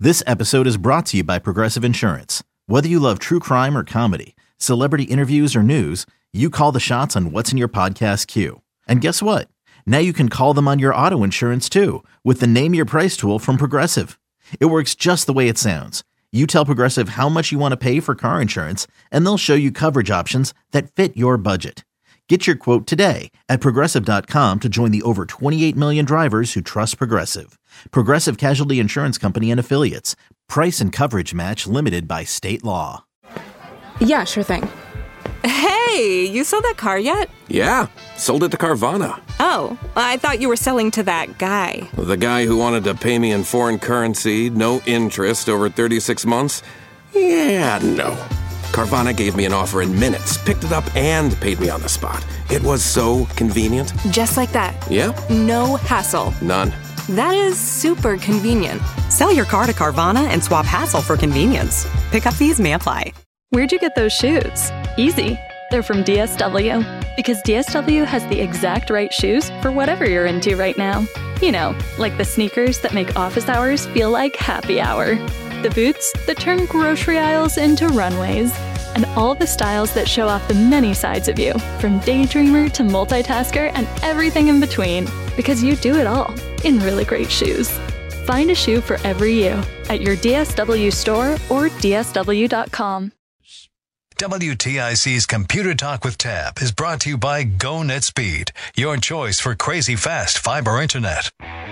This episode is brought to you by Progressive Insurance. Whether you love true crime or comedy, celebrity interviews or news, you call the shots on what's in your podcast queue. And guess what? Now you can call them on your auto insurance too with the Name Your Price tool from Progressive. It works just the way it sounds. You tell Progressive how much you want to pay for car insurance, and they'll show you coverage options that fit your budget. Get your quote today at Progressive.com to join the over 28 million drivers who trust Progressive. Progressive Casualty Insurance Company and Affiliates. Price and coverage match limited by state law. Yeah, sure thing. Hey, you sold that car yet? Yeah, sold it to Carvana. Oh, I thought you were selling to that guy. The guy who wanted to pay me in foreign currency, no interest, over 36 months? Yeah, no. Carvana gave me an offer in minutes, picked it up, and paid me on the spot. It was so convenient. Just like that. Yeah? No hassle. None. That is super convenient. Sell your car to Carvana and swap hassle for convenience. Pickup fees may apply. Where'd you get those shoes? Easy. They're from DSW. Because DSW has the exact right shoes for whatever you're into right now. You know, like the sneakers that make office hours feel like happy hour. The boots that turn grocery aisles into runways. And all the styles that show off the many sides of you, from daydreamer to multitasker and everything in between. Because you do it all in really great shoes. Find a shoe for every you at your DSW store or DSW.com. WTIC's Computer Talk with Tab is brought to you by GoNetSpeed, your choice for crazy fast fiber internet.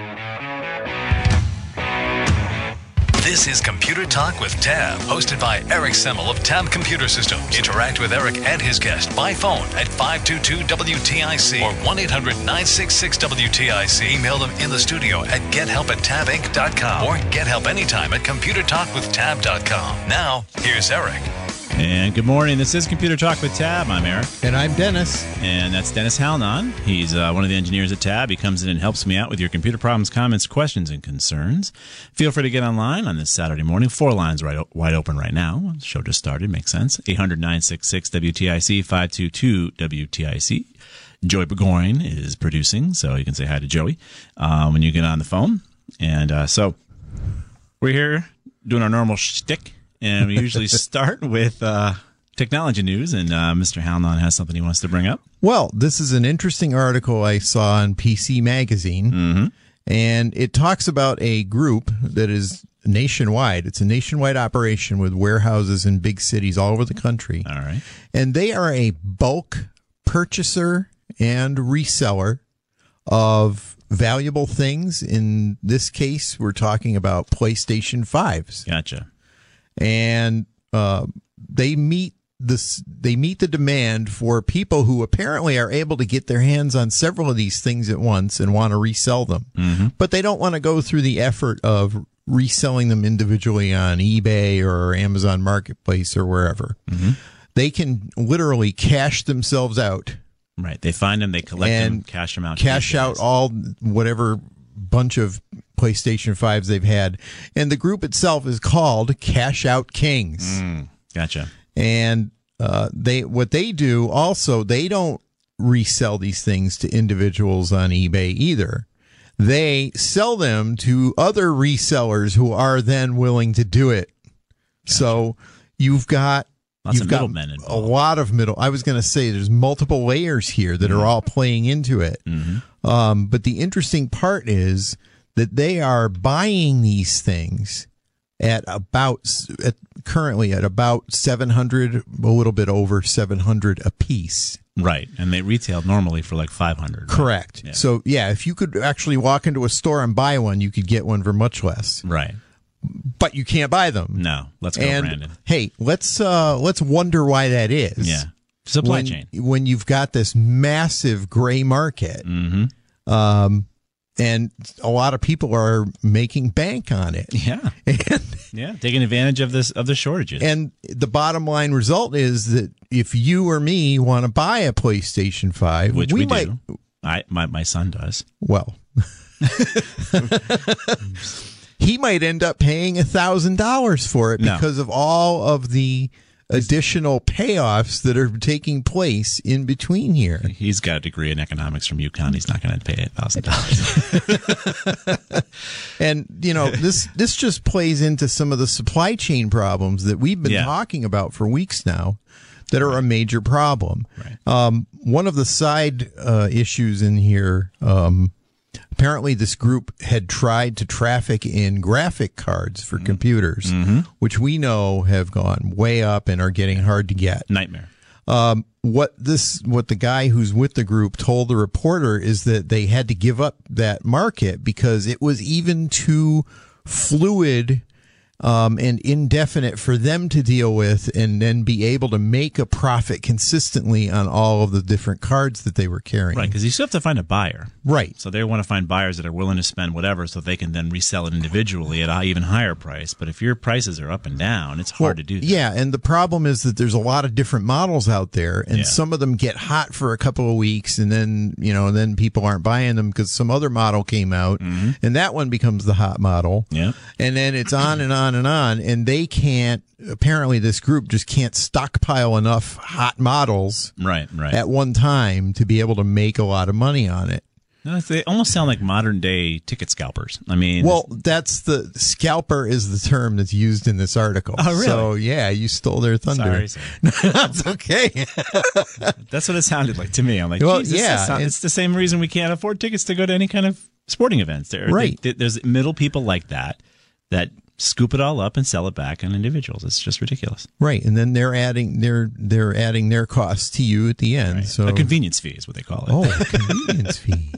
This is Computer Talk with Tab, hosted by Eric Semmel of Tab Computer Systems. Interact with Eric and his guest by phone at 522-WTIC or 1-800-966-WTIC. Email them in the studio at gethelp@tabinc.com or gethelp anytime at computertalkwithtab.com. Now, here's Eric. And good morning. This is Computer Talk with Tab. I'm Eric. And I'm Dennis. And that's Dennis Halnon. He's one of the engineers at Tab. He comes in and helps me out with your computer problems, comments, questions, and concerns. Feel free to get online on this Saturday morning. 4 lines wide open right now. The show just started. Makes sense. 800-966-WTIC, 522-WTIC. Joey Burgoyne is producing, so you can say hi to Joey when you get on the phone. And so we're here doing our normal shtick. And we usually start with technology news, and Mr. Halnon has something he wants to bring up. Well, this is an interesting article I saw on PC Magazine, and it talks about a group that is nationwide. It's a nationwide operation with warehouses in big cities all over the country. All right. And they are a bulk purchaser and reseller of valuable things. In this case, we're talking about PlayStation 5s. Gotcha. And they meet the demand for people who apparently are able to get their hands on several of these things at once and want to resell them. But they don't want to go through the effort of reselling them individually on eBay or Amazon Marketplace or wherever. They can literally cash themselves out. Right. They find them, they collect them, cash them out. Cash out all whatever bunch of PlayStation 5s they've had. And the group itself is called Cash Out Kings. Gotcha. And what they do also, they don't resell these things to individuals on eBay either. They sell them to other resellers who are then willing to do it. Gotcha. So you've got middlemen involved. A lot of I was going to say there's multiple layers here that are all playing into it. But the interesting part is that they are buying these things currently at about 700, a little bit over 700 a piece. Right. And they retail normally for like 500. Right? Correct. Yeah. So yeah, if you could actually walk into a store and buy one, you could get one for much less. Right. But you can't buy them. No. Let's go, Brandon. Hey, let's wonder why that is. Yeah. Supply chain. When you've got this massive gray market. And a lot of people are making bank on it. Yeah. Taking advantage of the shortages. And the bottom line result is that if you or me want to buy a PlayStation 5, which we might do. My son does. Well, he might end up paying $1,000 for it because of all of the additional payoffs that are taking place in between here. He's got a degree in economics from UConn. He's not going to pay $1,000. And, this just plays into some of the supply chain problems that we've been talking about for weeks now that are a major problem. Right. One of the side issues in here, apparently this group had tried to traffic in graphic cards for computers, which we know have gone way up and are getting hard to get. Nightmare. What the guy who's with the group told the reporter is that they had to give up that market because it was even too fluid and indefinite for them to deal with and then be able to make a profit consistently on all of the different cards that they were carrying. Right, because you still have to find a buyer. Right. So they want to find buyers that are willing to spend whatever so they can then resell it individually at an even higher price. But if your prices are up and down, it's hard to do that. Yeah, and the problem is that there's a lot of different models out there, and some of them get hot for a couple of weeks, and then, then people aren't buying them because some other model came out, and that one becomes the hot model. Yeah. And then it's on and on and on, and they can't, apparently this group just can't stockpile enough hot models at one time to be able to make a lot of money on it. No, they almost sound like modern day ticket scalpers. I mean, that's the scalper is the term that's used in this article. Oh, really? So yeah, you stole their thunder. Sorry. That's okay. That's what it sounded like to me. I'm like, it's the same reason we can't afford tickets to go to any kind of sporting events. There's middle people like that scoop it all up and sell it back on individuals. It's just ridiculous. Right, and then they're adding their costs to you at the end. Right. So a convenience fee is what they call it. Oh, a convenience fee.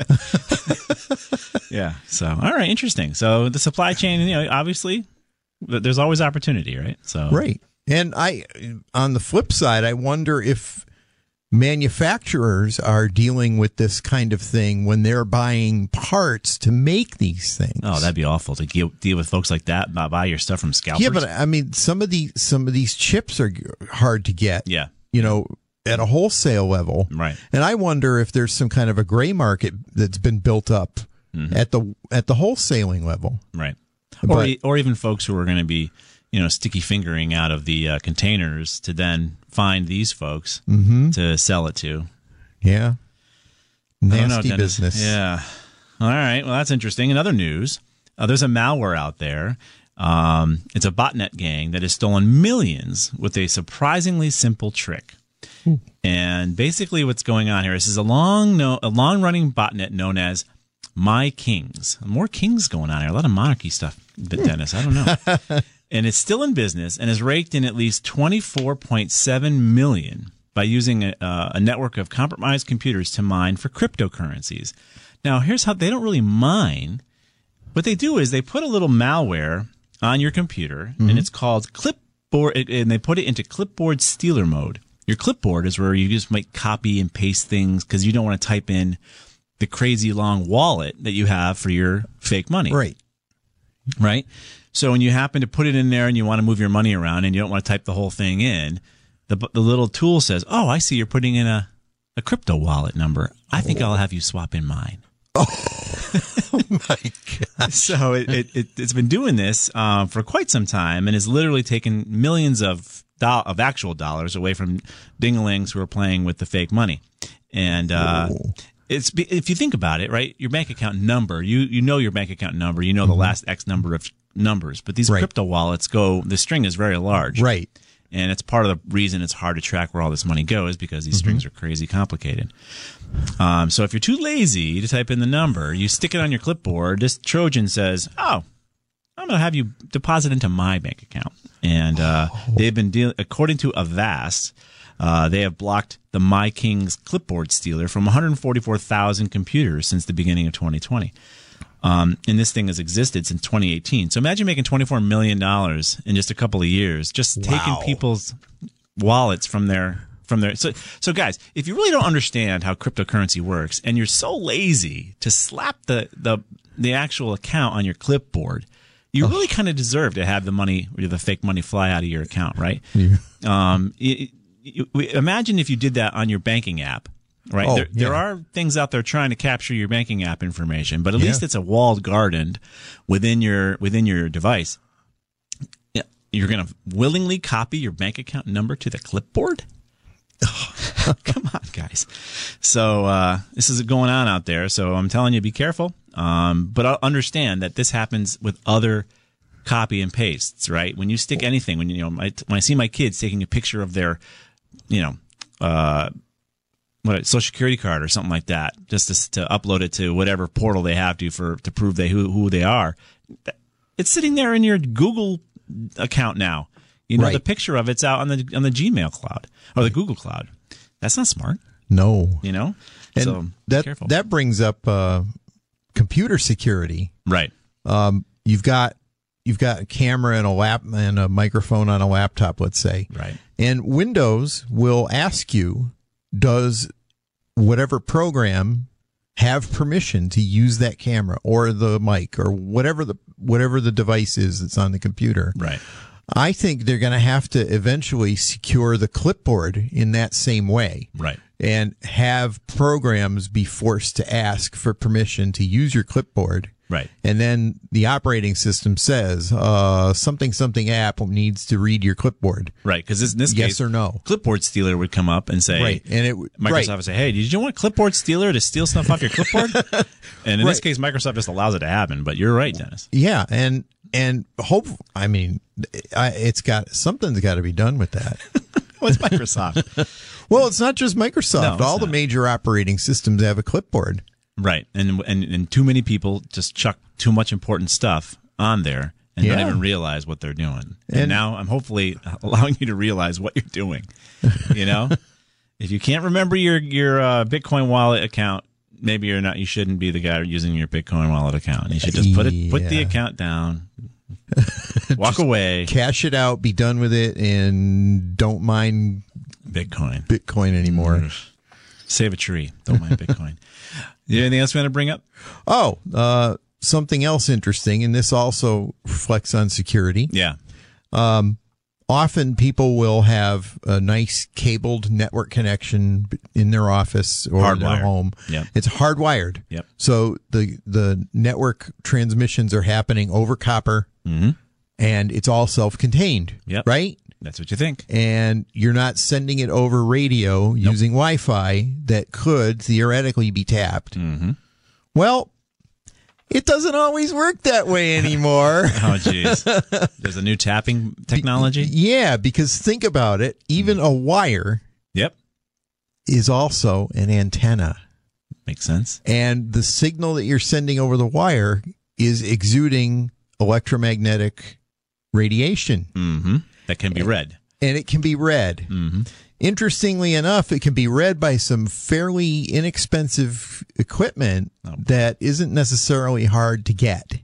Yeah. So, all right, interesting. So the supply chain, obviously, there's always opportunity, right? So right, and on the flip side, I wonder if manufacturers are dealing with this kind of thing when they're buying parts to make these things. Oh, that'd be awful to deal with folks like that, not buy your stuff from scalpers. Yeah, but I mean, some of these chips are hard to get. Yeah. At a wholesale level. Right. And I wonder if there's some kind of a gray market that's been built up at the wholesaling level. Right. Or even folks who are going to be, sticky fingering out of the containers to then find these folks to sell it to. Yeah. Nasty business. Yeah. All right. Well, that's interesting. In other news, there's a malware out there. It's a botnet gang that has stolen millions with a surprisingly simple trick. Ooh. And basically what's going on here is a long-running botnet known as My Kings. More kings going on here. A lot of monarchy stuff, Dennis. I don't know. And it's still in business and has raked in at least $24.7 million by using a network of compromised computers to mine for cryptocurrencies. Now, here's how they don't really mine. What they do is they put a little malware on your computer, and it's called Clipboard, and they put it into Clipboard Stealer mode. Your clipboard is where you just might copy and paste things because you don't want to type in the crazy long wallet that you have for your fake money. Right? So when you happen to put it in there and you want to move your money around and you don't want to type the whole thing in, the little tool says, oh, I see you're putting in a crypto wallet number. I think I'll have you swap in mine. Oh my gosh. So it's been doing this for quite some time and has literally taken millions of actual dollars away from ding-a-lings who are playing with the fake money. And if you think about it, right, your bank account number, you know your bank account number, you know the last X number of numbers, but these crypto wallets the string is very large. Right. And it's part of the reason it's hard to track where all this money goes because these strings are crazy complicated. So if you're too lazy to type in the number, you stick it on your clipboard. This Trojan says, oh, I'm going to have you deposit into my bank account. And they've been according to Avast, they have blocked the My Kings clipboard stealer from 144,000 computers since the beginning of 2020. And this thing has existed since 2018. So imagine making $24 million in just a couple of years, just taking people's wallets from their. So guys, if you really don't understand how cryptocurrency works, and you're so lazy to slap the actual account on your clipboard, you really kind of deserve to have the money, or the fake money, fly out of your account, right? Yeah. Imagine if you did that on your banking app. Right. There are things out there trying to capture your banking app information, but at least it's a walled garden within your device. you're going to willingly copy your bank account number to the clipboard? Come on, guys. So this is going on out there. So I'm telling you, be careful. But I'll understand that this happens with other copy and pastes, right? When you stick anything, when I see my kids taking a picture of their, Social Security card or something like that, just to upload it to whatever portal they have to prove who they are. It's sitting there in your Google account now. The picture of it's out on the Gmail cloud or the Google Cloud. That's not smart. No. And so careful. That brings up computer security. Right. You've got a camera and a microphone on a laptop, let's say. Right. And Windows will ask you, does whatever program have permission to use that camera or the mic or whatever the device is that's on the computer? Right. I think they're going to have to eventually secure the clipboard in that same way. Right. And have programs be forced to ask for permission to use your clipboard. Right. And then the operating system says something app needs to read your clipboard. Right. Because in this case, yes or no, Clipboard Stealer would come up and say, right. And Microsoft would say, hey, did you want Clipboard Stealer to steal stuff off your clipboard? And in this case, Microsoft just allows it to happen. But you're right, Dennis. Yeah. And something's got to be done with that. What's Microsoft? Well, it's not just Microsoft. No, all the major operating systems have a clipboard. Right. And too many people just chuck too much important stuff on there and don't even realize what they're doing. And now I'm hopefully allowing you to realize what you're doing. If you can't remember your Bitcoin wallet account, maybe you shouldn't be the guy using your Bitcoin wallet account. You should just put the account down. Walk away. Cash it out, be done with it, and don't mind Bitcoin anymore. Save a tree. Don't mind Bitcoin. Anything else you want to bring up? Oh, something else interesting, and this also reflects on security. Yeah. Often people will have a nice cabled network connection in their office or their home. Yep. It's hardwired. Yep. So the network transmissions are happening over copper, and it's all self-contained. Yep. Right? That's what you think. And you're not sending it over radio using Wi-Fi that could theoretically be tapped. Mm-hmm. Well, it doesn't always work that way anymore. Oh, geez. There's a new tapping technology? Yeah, because think about it. Even a wire is also an antenna. Makes sense. And the signal that you're sending over the wire is exuding electromagnetic radiation. Mm-hmm. That can be read. And it can be read. Mm-hmm. Interestingly enough, it can be read by some fairly inexpensive equipment that isn't necessarily hard to get.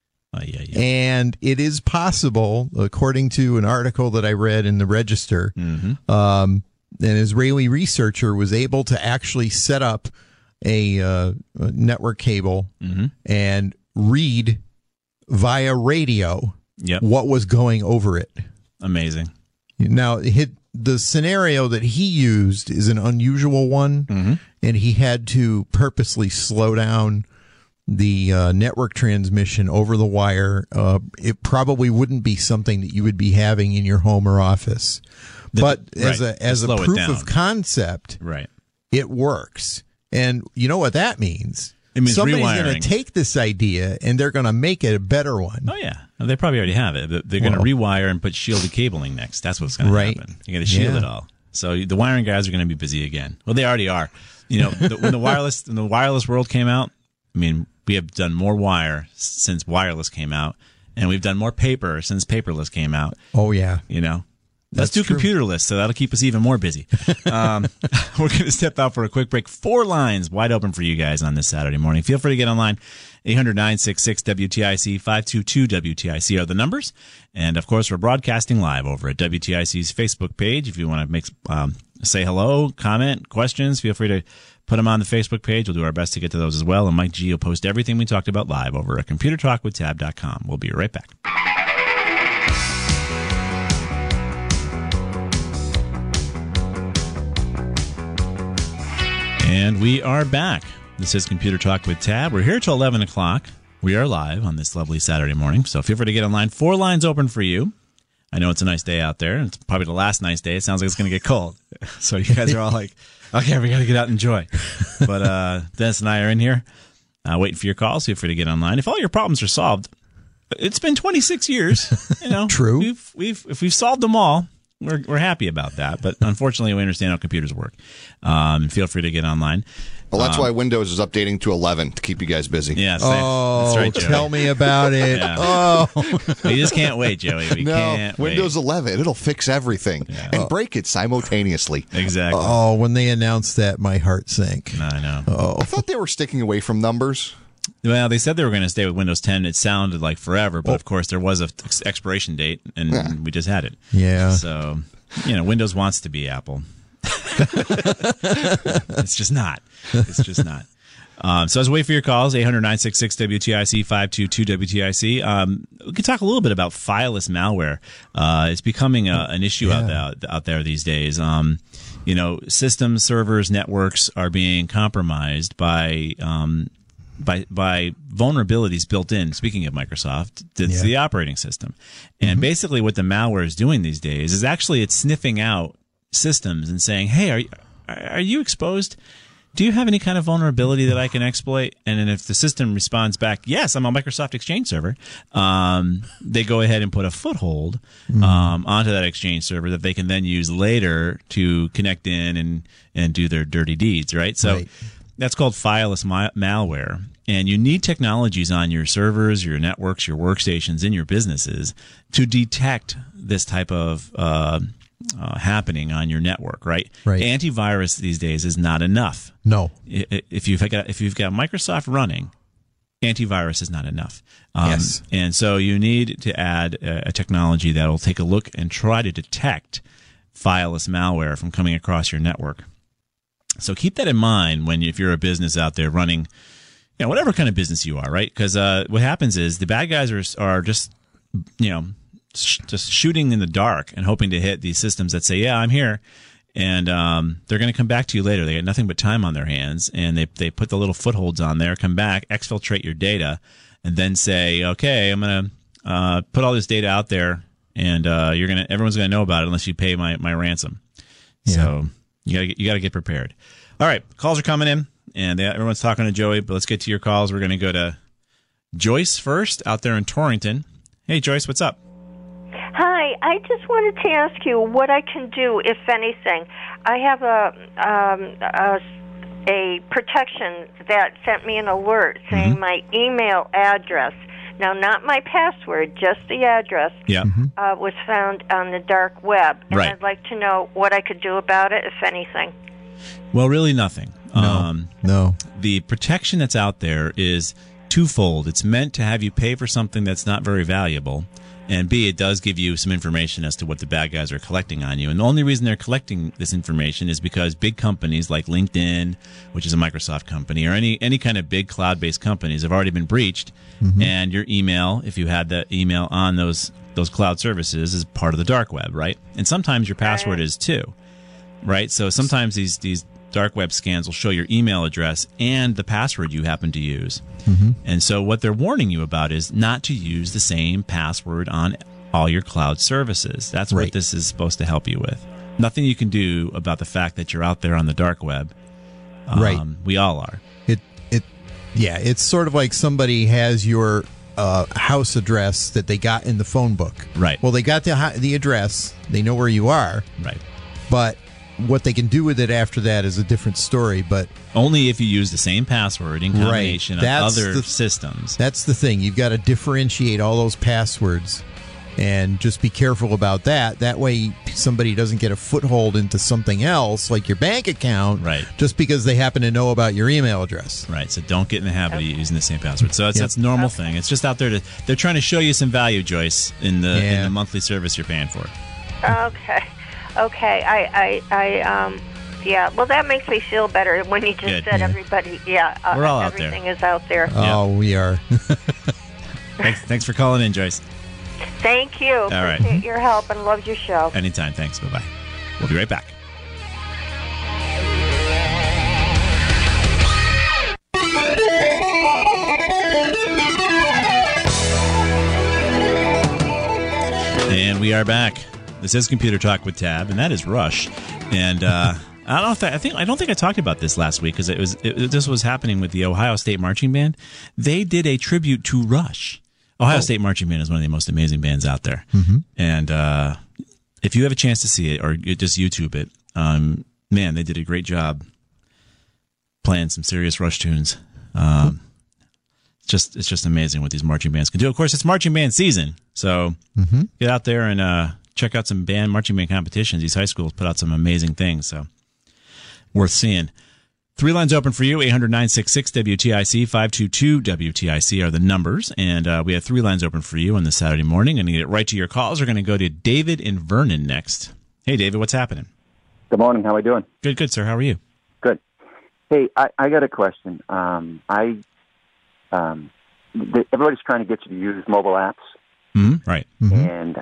And it is possible, according to an article that I read in the Register, an Israeli researcher was able to actually set up a network cable and read via radio what was going over it. Amazing. Now, the scenario that he used is an unusual one, and he had to purposely slow down the network transmission over the wire. It probably wouldn't be something that you would be having in your home or office. But as a proof of concept, it works. And you know what that means? It means somebody's rewiring. going to take this idea and they're going to make it a better one. Oh, yeah. They probably already have it. They're going to rewire and put shielded cabling next. That's what's going to happen. You got to shield it all. So the wiring guys are going to be busy again. Well, they already are. When the wireless world came out, I mean, we have done more wire since wireless came out, and we've done more paper since paperless came out. Oh, yeah. Let's do computerless, so that'll keep us even more busy. We're going to step out for a quick break. 4 lines wide open for you guys on this Saturday morning. Feel free to get online. 800-966-WTIC, 522-WTIC are the numbers. And, of course, we're broadcasting live over at WTIC's Facebook page. If you want to say hello, comment, questions, feel free to put them on the Facebook page. We'll do our best to get to those as well. And Mike G will post everything we talked about live over at ComputerTalkWithTab.com. We'll be right back. And we are back. This is Computer Talk with Tab. We're here till 11 o'clock. We are live on this lovely Saturday morning, so feel free to get online. 4 lines open for you. I know it's a nice day out there. It's probably the last nice day. It sounds like it's going to get cold. So you guys are all like, okay, we got to get out and enjoy. But Dennis and I are in here waiting for your calls. Feel free to get online. If all your problems are solved, it's been 26 years. You know, True. If we've solved them all, we're happy about that. But unfortunately, we understand how computers work. Feel free to get online. Well, that's why Windows is updating to 11 to keep you guys busy. Yeah, Oh, that's right, Joey. tell me about it. Yeah. Oh, We just can't wait, Joey. We can't Windows wait. 11, it'll fix everything and break it simultaneously. Exactly. oh, when they announced that, my heart sank. I know. I thought they were sticking away from numbers. Well, they said they were going to stay with Windows 10. It sounded like forever, but of course there was a expiration date, and we just had it. Yeah. So, Windows wants to be Apple. It's just not. It's just not. So I was waiting for your calls, 800-966-WTIC, 522-WTIC. We can talk a little bit about fileless malware. It's becoming an issue out there these days. Systems, servers, networks are being compromised by vulnerabilities built in, speaking of Microsoft, to the operating system. And basically what the malware is doing these days is actually it's sniffing out systems and saying, hey, are you exposed? Do you have any kind of vulnerability that I can exploit? And then if the system responds back, yes, I'm a Microsoft Exchange server, they go ahead and put a foothold onto that Exchange server that they can then use later to connect in and do their dirty deeds, right? So that's called fileless malware. And you need technologies on your servers, your networks, your workstations, in your businesses to detect this type of happening on your network, right? Antivirus these days is not enough. No. If you've got Microsoft running, antivirus is not enough. Yes. And so you need to add a technology that will take a look and try to detect fileless malware from coming across your network. So keep that in mind if you're a business out there running, whatever kind of business you are, right? Because what happens is the bad guys are just shooting in the dark and hoping to hit these systems that say, yeah, I'm here. And they're going to come back to you later. They got nothing but time on their hands, and they put the little footholds on there, come back, exfiltrate your data, and then say, okay, I'm going to put all this data out there, and everyone's going to know about it unless you pay my ransom. Yeah. So you got to get prepared. All right, calls are coming in, and everyone's talking to Joey, but let's get to your calls. We're going to go to Joyce first out there in Torrington. Hey, Joyce, what's up? Hi, I just wanted to ask you what I can do, if anything. I have a protection that sent me an alert saying my email address, now not my password, just the address, was found on the dark web. And I'd like to know what I could do about it, if anything. Well, really nothing. No. The protection that's out there is twofold. It's meant to have you pay for something that's not very valuable. And B, it does give you some information as to what the bad guys are collecting on you. And the only reason they're collecting this information is because big companies like LinkedIn, which is a Microsoft company, or any kind of big cloud-based companies have already been breached. And your email, if you had the email on those cloud services, is part of the dark web, right? And sometimes your password is too, right? So sometimes these dark web scans will show your email address and the password you happen to use. And so what they're warning you about is not to use the same password on all your cloud services. That's what this is supposed to help you with. Nothing you can do about the fact that you're out there on the dark web. We all are. It's sort of like somebody has your house address that they got in the phone book. Right. Well, they got the address. They know where you are. Right. But what they can do with it after that is a different story, but only if you use the same password in combination of other systems. That's the thing. You've got to differentiate all those passwords and just be careful about that. That way somebody doesn't get a foothold into something else like your bank account just because they happen to know about your email address. Right. So don't get in the habit of using the same password. So that's a normal thing. It's just out there they're trying to show you some value, Joyce, in the monthly service you're paying for. Okay. Well, that makes me feel better when you just said everybody. We're all out there. Everything is out there. Oh, we are. Thanks for calling in, Joyce. Thank you. All right. Appreciate your help and love your show. Anytime. Thanks. Bye-bye. We'll be right back. And we are back. This is Computer Talk with Tab, and that is Rush. And I don't think I talked about this last week because this was happening with the Ohio State Marching Band. They did a tribute to Rush. Ohio State Marching Band is one of the most amazing bands out there. Mm-hmm. And if you have a chance to see it or just YouTube it, man, they did a great job playing some serious Rush tunes. It's just amazing what these marching bands can do. Of course, it's marching band season, so get out there and check out some marching band competitions. These high schools put out some amazing things, so worth seeing. 3 lines open for you, 800-966-WTIC, 522-WTIC are the numbers, and we have 3 lines open for you on this Saturday morning. I'm going to get right to your calls. We're going to go to David in Vernon next. Hey, David, what's happening? Good morning. How are we doing? Good, sir. How are you? Good. Hey, I got a question. Everybody's trying to get you to use mobile apps. Right. And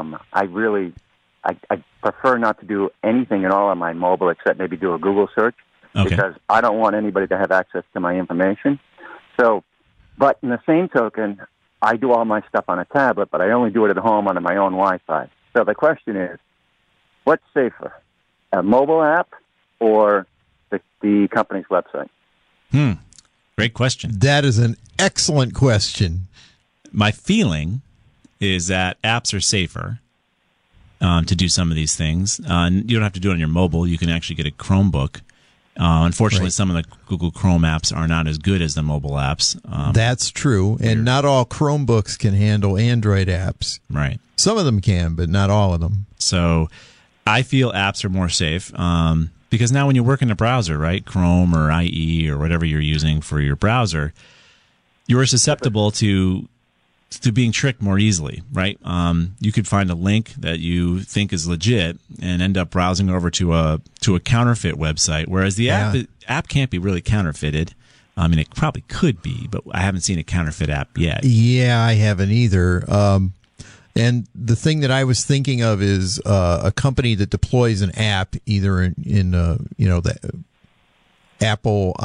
I prefer not to do anything at all on my mobile except maybe do a Google search because I don't want anybody to have access to my information. So, but in the same token, I do all my stuff on a tablet, but I only do it at home on my own Wi-Fi. So the question is, what's safer, a mobile app or the company's website? Great question. That is an excellent question. My feeling is that apps are safer to do some of these things. You don't have to do it on your mobile. You can actually get a Chromebook. Unfortunately, some of the Google Chrome apps are not as good as the mobile apps. That's true. And not all Chromebooks can handle Android apps. Right. Some of them can, but not all of them. So I feel apps are more safe because now when you work in a browser, right, Chrome or IE or whatever you're using for your browser, you're susceptible to being tricked more easily, right? You could find a link that you think is legit and end up browsing over to a counterfeit website, whereas the app can't be really counterfeited. I mean, it probably could be, but I haven't seen a counterfeit app yet. Yeah, I haven't either. And the thing that I was thinking of is a company that deploys an app either in the Apple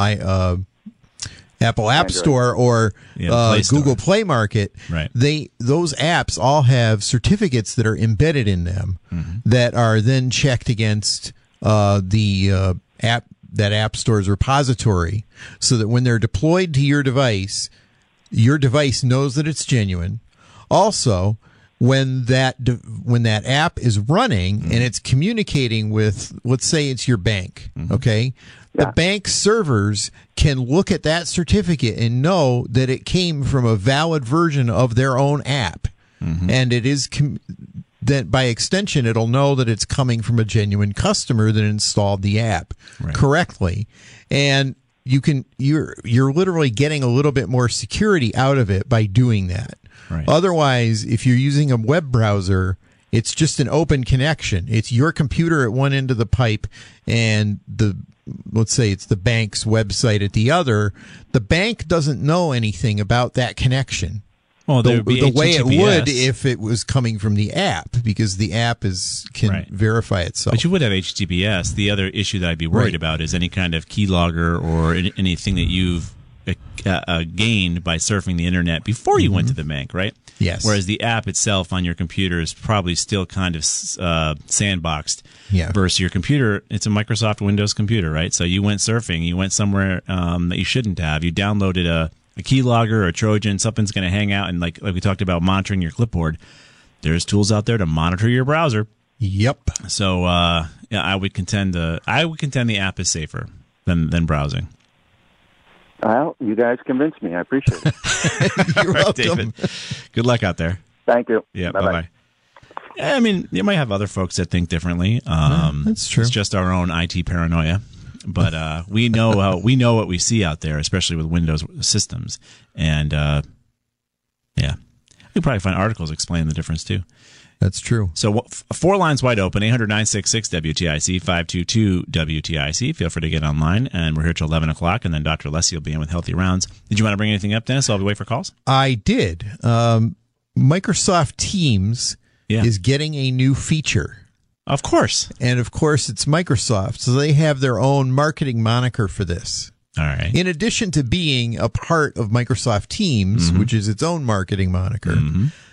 App Store or Play Store. Google Play Market. Right. Those apps all have certificates that are embedded in them that are then checked against the App Store's repository, so that when they're deployed to your device knows that it's genuine. Also, when that app is running and it's communicating with, let's say it's your bank, okay? The bank servers can look at that certificate and know that it came from a valid version of their own app. And it is that by extension, it'll know that it's coming from a genuine customer that installed the app correctly. And you're literally getting a little bit more security out of it by doing that. Right. Otherwise, if you're using a web browser, it's just an open connection. It's your computer at one end of the pipe and let's say it's the bank's website at the other. The bank doesn't know anything about that connection. Well, the way it HTTPS. would if it was coming from the app, because the app can verify itself. But you would have HTTPS. The other issue that I'd be worried about is any kind of keylogger or anything that you've gained by surfing the internet before you went to the bank, right? Yes. Whereas the app itself on your computer is probably still kind of sandboxed. Yeah. Versus your computer, it's a Microsoft Windows computer, right? So you went surfing, you went somewhere that you shouldn't have. You downloaded a keylogger or a Trojan, something's going to hang out, and like we talked about monitoring your clipboard, there's tools out there to monitor your browser. Yep. So I would contend the app is safer than browsing. Well, you guys convinced me. I appreciate it. You're welcome. David. Good luck out there. Thank you. Yeah, Bye-bye. bye-bye. Yeah, I mean, you might have other folks that think differently. That's true. It's just our own IT paranoia. But we know what we see out there, especially with Windows systems. And, you'll probably find articles explaining the difference, too. That's true. So 4 lines wide open, 800-966-WTIC, 522-WTIC. Feel free to get online, and we're here till 11 o'clock, and then Dr. Leslie will be in with Healthy Rounds. Did you want to bring anything up, Dennis? I'll wait for calls. I did. Microsoft Teams is getting a new feature. Of course. And, of course, it's Microsoft, so they have their own marketing moniker for this. All right. In addition to being a part of Microsoft Teams, which is its own marketing moniker,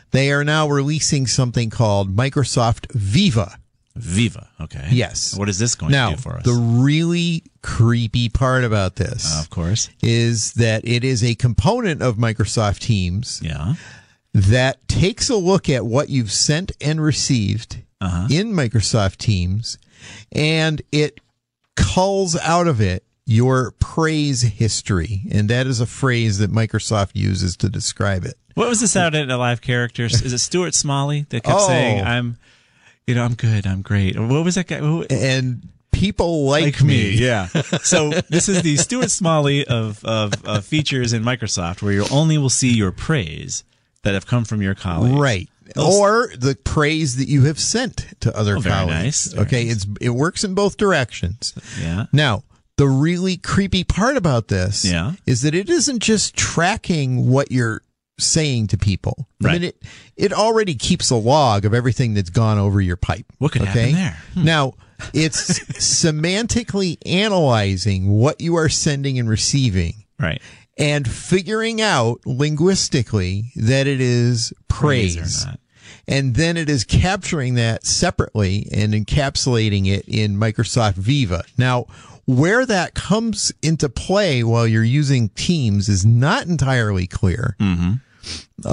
they are now releasing something called Microsoft Viva. Viva, okay. Yes. What is this going now, to do for us? The really creepy part about this, of course, is that it is a component of Microsoft Teams that takes a look at what you've sent and received in Microsoft Teams, and it culls out of it your praise history. And that is a phrase that Microsoft uses to describe it. What was the Saturday Night Live characters? Is it Stuart Smalley that kept saying, I'm good, I'm great? What was that guy? And people like me. Yeah. So this is the Stuart Smalley of features in Microsoft, where you only will see your praise that have come from your colleagues. Right. Or the praise that you have sent to other colleagues. Very nice. Okay. Nice. It works in both directions. Yeah. Now, the really creepy part about this is that it isn't just tracking what you're saying to people. Right. I mean, it already keeps a log of everything that's gone over your pipe. What could happen there? Now, it's semantically analyzing what you are sending and receiving. Right. And figuring out linguistically that it is praise. Or not. And then it is capturing that separately and encapsulating it in Microsoft Viva. Now, where that comes into play while you're using Teams is not entirely clear. Mm-hmm.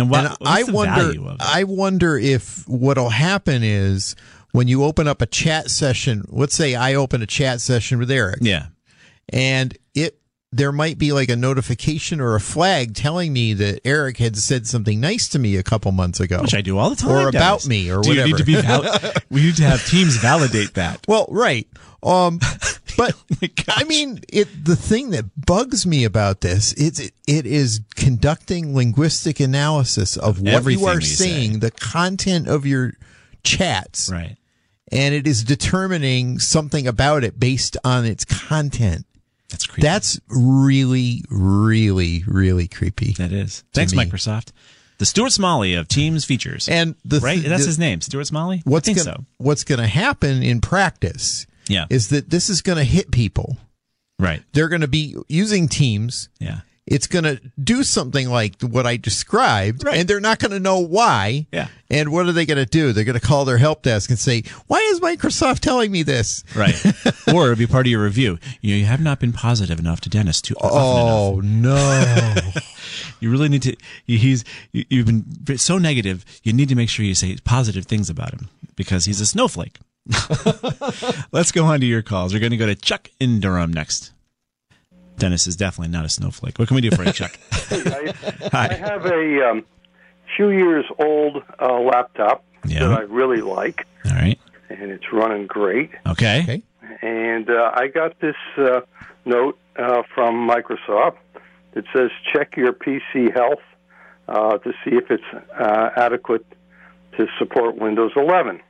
I wonder if what'll happen is when you open up a chat session, let's say I open a chat session with Eric. Yeah. And there might be like a notification or a flag telling me that Eric had said something nice to me a couple months ago. Which I do all the time. Or about me or whatever. You need to we need to have Teams validate that. Well, right. But I mean, the thing that bugs me about this is it is conducting linguistic analysis of what you are saying, the content of your chats. Right. And it is determining something about it based on its content. That's creepy. That's really, really, really creepy. That is. Thanks, Microsoft. The Stuart Smalley of Teams features. And right? That's his name, Stuart Smalley? What's going to happen in practice is that this is going to hit people. Right. They're going to be using Teams. Yeah. It's going to do something like what I described, and they're not going to know why. Yeah. And what are they going to do? They're going to call their help desk and say, "Why is Microsoft telling me this?" Right. Or it'll be part of your review. You have not been positive enough to Dennis too often enough. No. You really need to. You've been so negative. You need to make sure you say positive things about him because he's a snowflake. Let's go on to your calls. We're going to go to Chuck in Durham next. Dennis is definitely not a snowflake. What can we do for you, Chuck? Hey, I have a few years old laptop that I really like. All right. And it's running great. Okay. And I got this note from Microsoft that says check your PC health to see if it's adequate to support Windows 11.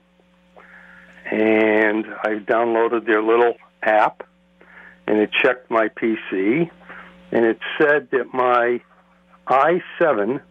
And I downloaded their little app. And it checked my PC, and it said that my i7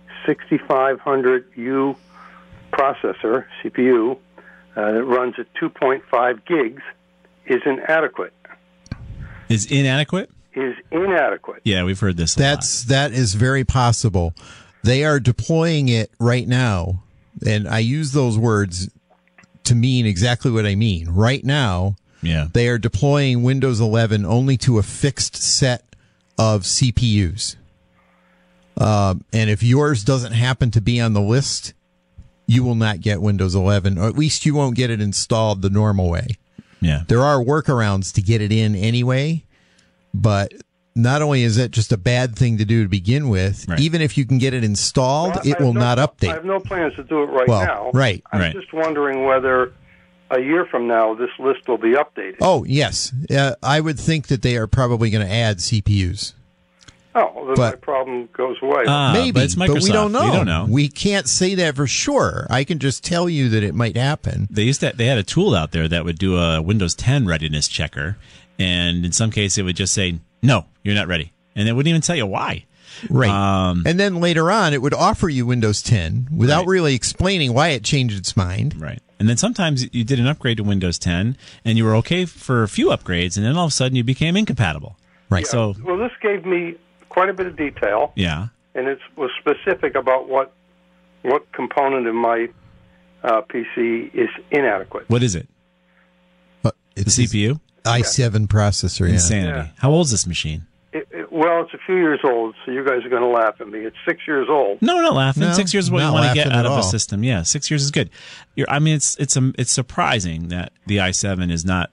6500U processor, CPU, that runs at 2.5 gigs, is inadequate. Is inadequate? Is inadequate. Yeah, we've heard this a lot. That is very possible. They are deploying it right now, and I use those words to mean exactly what I mean. Right now, they are deploying Windows 11 only to a fixed set of CPUs. And if yours doesn't happen to be on the list, you will not get Windows 11, or at least you won't get it installed the normal way. Yeah. There are workarounds to get it in anyway, but not only is that just a bad thing to do to begin with, even if you can get it installed, it will not update. I have no plans to do it right now. Right. I'm just wondering whether a year from now this list will be updated. Oh, yes. I would think that they are probably going to add CPUs. Oh, well, then my problem goes away. Maybe, but it's Microsoft. But we don't know. We don't know. We can't say that for sure. I can just tell you that it might happen. They had a tool out there that would do a Windows 10 readiness checker, and in some cases it would just say, "No, you're not ready," and it wouldn't even tell you why. Right. And then later on, it would offer you Windows 10 without really explaining why it changed its mind. Right. And then sometimes you did an upgrade to Windows 10, and you were okay for a few upgrades, and then all of a sudden you became incompatible. Right. Yeah. So, this gave me quite a bit of detail. Yeah. And it was specific about what what component of my PC is inadequate. What is it? It's the CPU? i7 processor. Yeah. Insanity. Yeah. How old is this machine? Well, it's a few years old, so you guys are going to laugh at me. It's 6 years old. No, we're not laughing. No, 6 years is what you not want to get laughing out at of a all. system. Yeah, 6 years is good. It's surprising that the i7 is not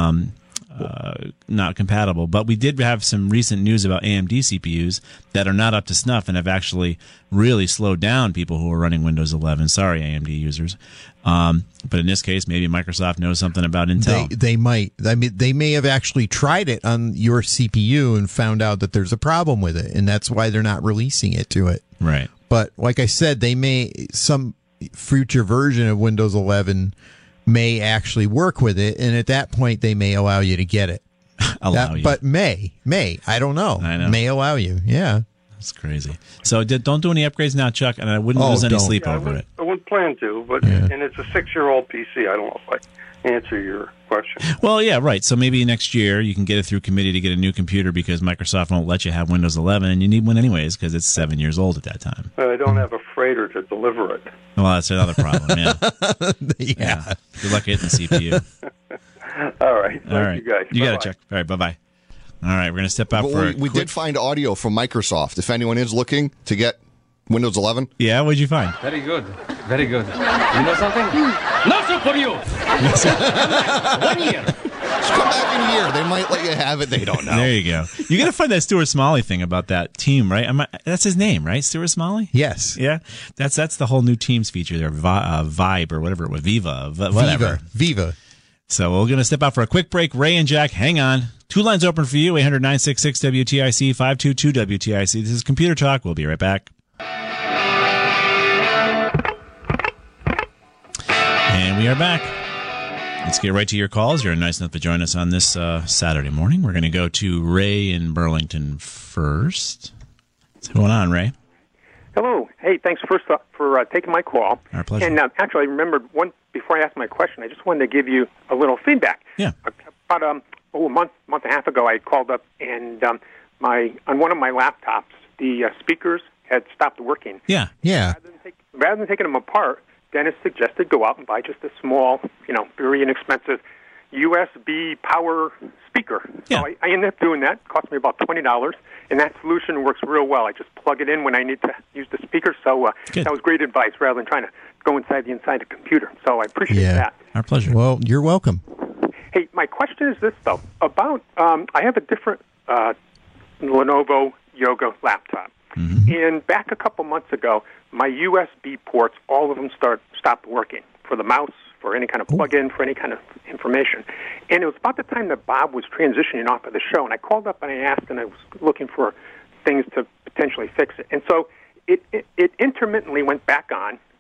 compatible. But we did have some recent news about AMD CPUs that are not up to snuff and have actually really slowed down people who are running Windows 11. Sorry, AMD users. But in this case, maybe Microsoft knows something about Intel. They might. I mean, they may have actually tried it on your CPU and found out that there's a problem with it, and that's why they're not releasing it to it. Right. But like I said, some future version of Windows 11 may actually work with it, and at that point, they may allow you to get it. But may. I don't know. I know. May allow you. Yeah. That's crazy. So don't do any upgrades now, Chuck, and I wouldn't lose any sleep over it. I wouldn't plan to, but and it's a 6-year-old PC. I don't know if I answer your question. Well, yeah, right. So maybe next year you can get it through committee to get a new computer because Microsoft won't let you have Windows 11, and you need one anyways because it's 7 years old at that time. I don't have a freighter to deliver it. Well, that's another problem, yeah. Yeah. Good luck getting the CPU. All right. Thank you guys. You got it, Chuck. All right, bye-bye. All right, we're going to step out for we did find audio from Microsoft. If anyone is looking to get Windows 11. Yeah, what'd you find? Very good. Very good. You know something? Not so for you. 1 year. Just come back in a year. They might let you have it. They don't know. There you go. You got to find that Stuart Smalley thing about that team, right? That's his name, right? Stuart Smalley? Yes. Yeah. That's the whole new Teams feature there. Vibe or whatever it was. Viva. Whatever. Viva. So we're going to step out for a quick break. Ray and Jack, hang on. 2 lines open for you, 800-966-WTIC, 522-WTIC. This is Computer Talk. We'll be right back. And we are back. Let's get right to your calls. You're nice enough to join us on this Saturday morning. We're going to go to Ray in Burlington first. What's going on, Ray? Hello. Hey, thanks for taking my call. Our pleasure. And actually, I remembered before I asked my question, I just wanted to give you a little feedback. Yeah. About a month and a half ago, I called up, and on one of my laptops, the speakers had stopped working. Yeah. Rather than taking them apart, Dennis suggested go out and buy just a small, very inexpensive USB power speaker. Yeah. So I ended up doing that. It cost me about $20, and that solution works real well. I just plug it in when I need to use the speaker. So that was great advice rather than trying to go inside the computer. So I appreciate that. Our pleasure. Well, you're welcome. Hey, my question is this, though. About I have a different Lenovo Yoga laptop. Mm-hmm. And back a couple months ago, my USB ports, all of them stopped working for the mouse, for any kind of plug-in, for any kind of information. And it was about the time that Bob was transitioning off of the show, and I called up and I asked, and I was looking for things to potentially fix it. And so it intermittently went back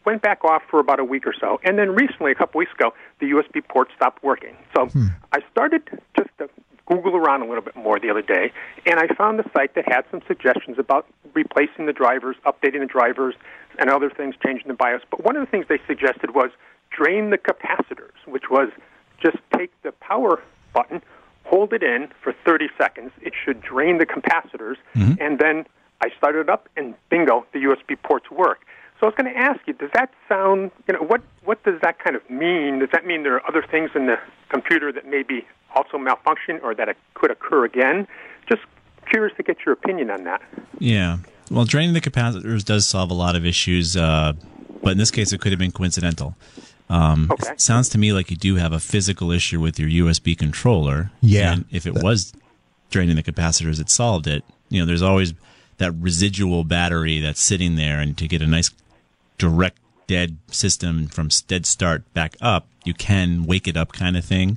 off for about a week or so, and then recently, a couple weeks ago, the USB port stopped working. So I started just to Google around a little bit more the other day, and I found a site that had some suggestions about replacing the drivers, updating the drivers, and other things, changing the BIOS. But one of the things they suggested was drain the capacitors, which was just take the power button, hold it in for 30 seconds. It should drain the capacitors, and then I started it up, and bingo, the USB ports work. So I was going to ask you, does that sound, what does that kind of mean? Does that mean there are other things in the computer that maybe also malfunction or that it could occur again? Just curious to get your opinion on that. Yeah. Well, draining the capacitors does solve a lot of issues, but in this case, it could have been coincidental. Okay. It sounds to me like you do have a physical issue with your USB controller. Yeah. And if it was draining the capacitors, it solved it. There's always that residual battery that's sitting there, and to get a nice direct dead system from dead start back up, you can wake it up kind of thing.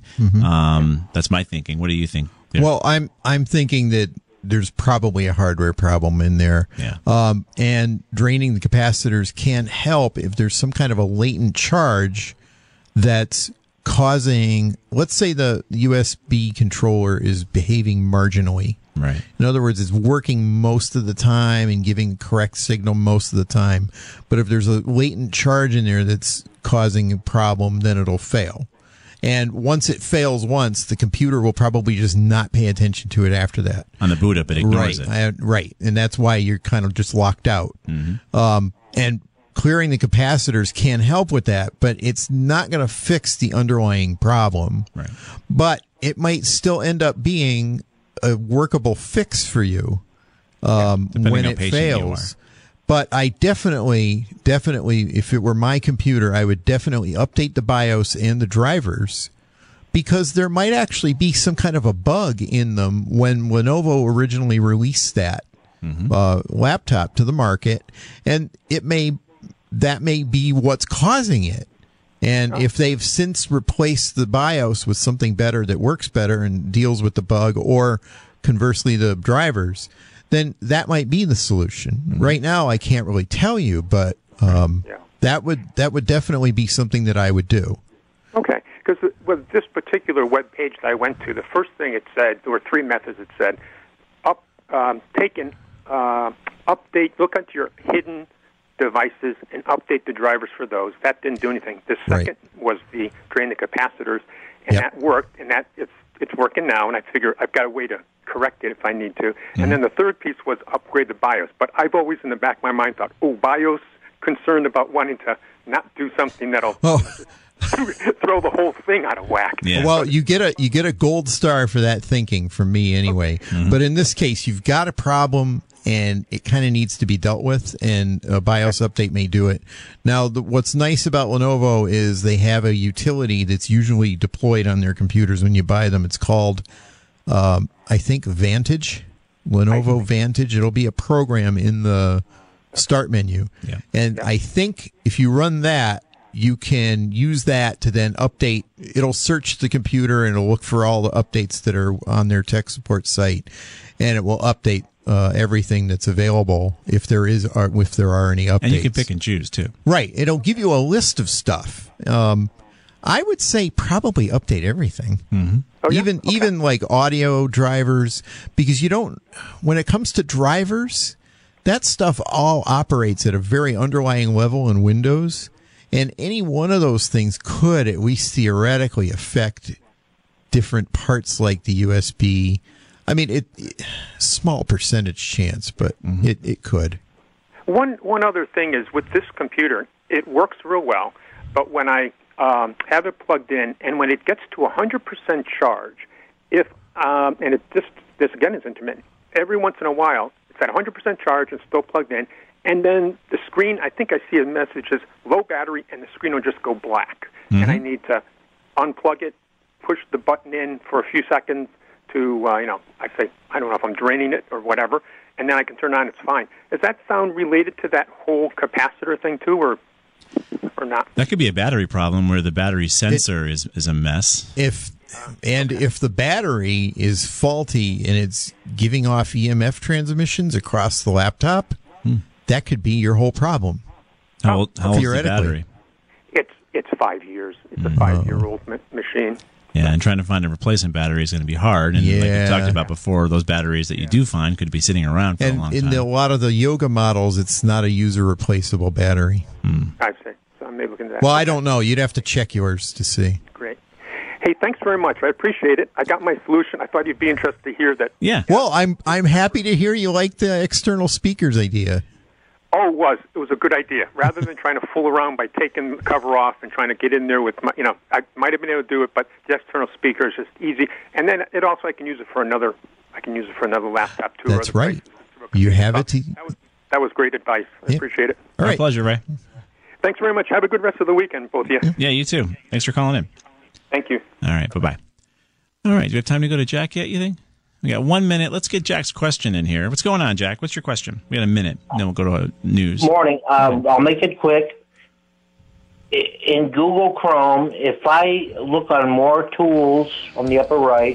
That's my thinking. What do you think? Yeah. Well, I'm thinking that there's probably a hardware problem in there. Yeah. And draining the capacitors can help if there's some kind of a latent charge that's causing, let's say the USB controller is behaving marginally. Right. In other words, it's working most of the time and giving correct signal most of the time. But if there's a latent charge in there that's causing a problem, then it'll fail. And once it fails once, the computer will probably just not pay attention to it after that. On the boot up, it ignores it. Right. And that's why you're kind of just locked out. And clearing the capacitors can help with that, but it's not going to fix the underlying problem. Right. But it might still end up being a workable fix for you when it fails. But I definitely, if it were my computer, I would definitely update the BIOS and the drivers, because there might actually be some kind of a bug in them when Lenovo originally released that laptop to the market, and that may be what's causing it. And if they've since replaced the BIOS with something better that works better and deals with the bug, or conversely the drivers, then that might be the solution. Right now, I can't really tell you, but that would definitely be something that I would do. Okay, because with this particular web page that I went to, the first thing it said, there were three methods. It said, update, look into your hidden devices and update the drivers for those. That didn't do anything. The second was the drain the capacitors, and that worked, and that it's working now, and I figure I've got a way to correct it if I need to. And then the third piece was upgrade the BIOS. But I've always in the back of my mind thought, BIOS, concerned about wanting to not do something that'll throw the whole thing out of whack. Yeah. Well, you get a gold star for that thinking from me anyway. Okay. But in this case, you've got a problem, and it kind of needs to be dealt with, and a BIOS update may do it. Now, what's nice about Lenovo is they have a utility that's usually deployed on their computers when you buy them. It's called, I think, Vantage, Lenovo Vantage. It'll be a program in the start menu. Yeah. And I think if you run that, you can use that to then update. It'll search the computer, and it'll look for all the updates that are on their tech support site, and it will update everything that's available if there are any updates. And you can pick and choose too. Right. It'll give you a list of stuff. I would say probably update everything. Mm-hmm. Even like audio drivers, because when it comes to drivers, that stuff all operates at a very underlying level in Windows, and any one of those things could at least theoretically affect different parts like the USB. I mean, small percentage chance, but it could. One other thing is with this computer, it works real well, but when I have it plugged in, and when it gets to 100% charge, and this again is intermittent, every once in a while it's at 100% charge and still plugged in, and then the screen, I think I see a message as low battery, and the screen will just go black, and I need to unplug it, push the button in for a few seconds to, I say, I don't know if I'm draining it or whatever, and then I can turn it on, it's fine. Does that sound related to that whole capacitor thing too, or not? That could be a battery problem where the battery sensor is a mess. If the battery is faulty and it's giving off EMF transmissions across the laptop, that could be your whole problem. How old is the battery? It's 5 years. It's a 5-year-old machine. Yeah, and trying to find a replacement battery is going to be hard. And like we talked about before, those batteries that you do find could be sitting around for a long time. And in a lot of the yoga models, it's not a user-replaceable battery. I see. So I may look into that. Well, I don't know. You'd have to check yours to see. Great. Hey, thanks very much. I appreciate it. I got my solution. I thought you'd be interested to hear that. Yeah. Well, I'm happy to hear you like the external speakers idea. Oh, it was a good idea. Rather than trying to fool around by taking the cover off and trying to get in there with my, I might have been able to do it, but the external speaker is just easy. And then I can use it for another laptop too. That's right. You have it. That was great advice. I appreciate it. All right. My pleasure, Ray. Thanks very much. Have a good rest of the weekend, both of you. Yeah, you too. Thanks for calling in. Thank you. All right. Bye-bye. All right. Do you have time to go to Jack yet, you think? We got 1 minute. Let's get Jack's question in here. What's going on, Jack? What's your question? We got a minute, then we'll go to news. Morning. I'll make it quick. In Google Chrome, if I look on more tools on the upper right,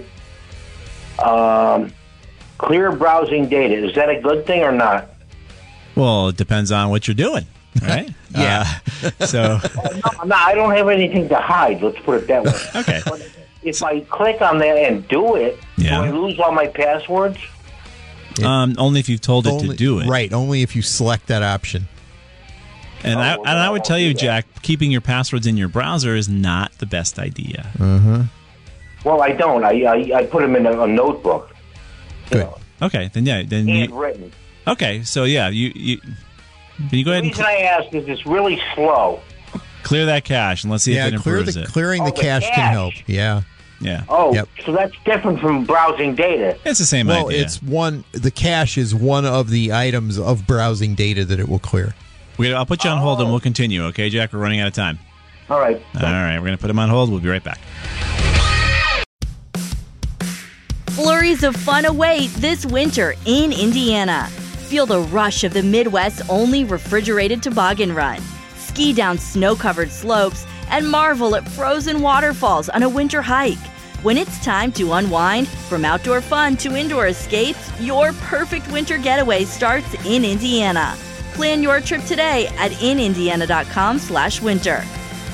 clear browsing data, is that a good thing or not? Well, it depends on what you're doing, right? Yeah. No, I don't have anything to hide. Let's put it that way. Okay. But if I click on that and do it, do I lose all my passwords? Only if you've told it to do it. Right, only if you select that option. And I would tell you, Jack, keeping your passwords in your browser is not the best idea. Well, I don't. I put them in a notebook. Good. Okay, then handwritten. Okay, so yeah, you Can you go ahead The reason I ask is it's really slow. clear that cache and let's see if it improves it. Clearing the cache can help. Yeah. Yeah. Oh, so that's different from browsing data. It's the same idea. Well, it's the cache is one of the items of browsing data that it will clear. I'll put you on hold and we'll continue, okay, Jack? We're running out of time. All right. All right, we're going to put him on hold. We'll be right back. Flurries of fun await this winter in Indiana. Feel the rush of the Midwest's only refrigerated toboggan run. Ski down snow-covered slopes and marvel at frozen waterfalls on a winter hike. When it's time to unwind, from outdoor fun to indoor escapes, your perfect winter getaway starts in Indiana. Plan your trip today at inindiana.com/winter.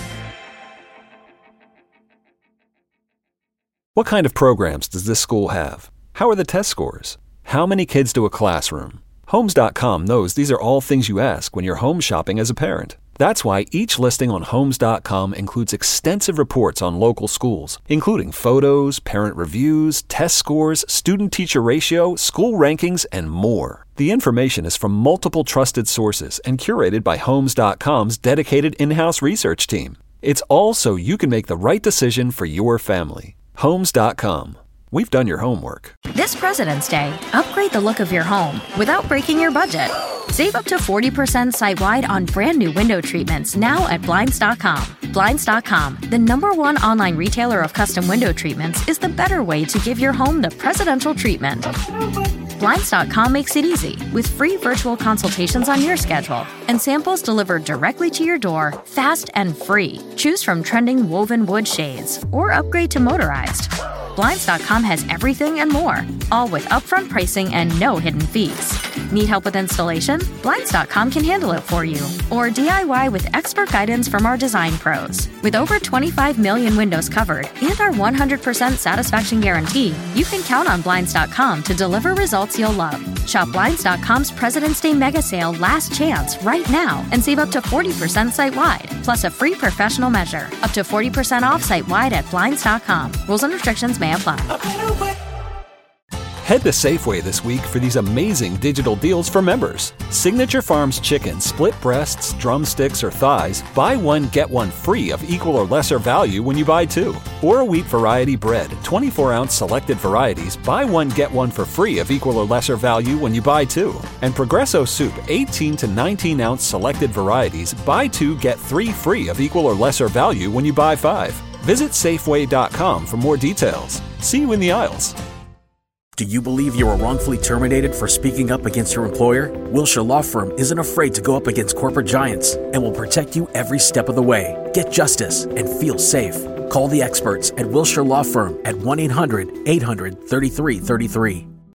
What kind of programs does this school have? How are the test scores? How many kids do a classroom? Homes.com knows these are all things you ask when you're home shopping as a parent. That's why each listing on Homes.com includes extensive reports on local schools, including photos, parent reviews, test scores, student-teacher ratio, school rankings, and more. The information is from multiple trusted sources and curated by Homes.com's dedicated in-house research team. It's all so you can make the right decision for your family. Homes.com. We've done your homework. This President's Day, upgrade the look of your home without breaking your budget. Save up to 40% site-wide on brand new window treatments now at Blinds.com. Blinds.com, the #1 online retailer of custom window treatments, is the better way to give your home the presidential treatment. Blinds.com makes it easy with free virtual consultations on your schedule and samples delivered directly to your door, fast and free. Choose from trending woven wood shades or upgrade to motorized. Blinds.com has everything and more, all with upfront pricing and no hidden fees. Need help with installation? Blinds.com can handle it for you. Or DIY with expert guidance from our design pros. With over 25 million windows covered and our 100% satisfaction guarantee, you can count on Blinds.com to deliver results you'll love. Shop Blinds.com's President's Day Mega Sale Last Chance right now and save up to 40% site-wide, plus a free professional measure. Up to 40% off site-wide at Blinds.com. Rules and restrictions may apply. Head to Safeway this week for these amazing digital deals for members. Signature Farms chicken, split breasts, drumsticks, or thighs, buy one, get one free of equal or lesser value when you buy two. Or wheat variety bread, 24-ounce selected varieties, buy one, get one for free of equal or lesser value when you buy two. And Progresso soup, 18 to 19-ounce selected varieties, buy two, get three free of equal or lesser value when you buy five. Visit Safeway.com for more details. See you in the aisles. Do you believe you were wrongfully terminated for speaking up against your employer? Wilshire Law Firm isn't afraid to go up against corporate giants and will protect you every step of the way. Get justice and feel safe. Call the experts at Wilshire Law Firm at 1-800-800-3333.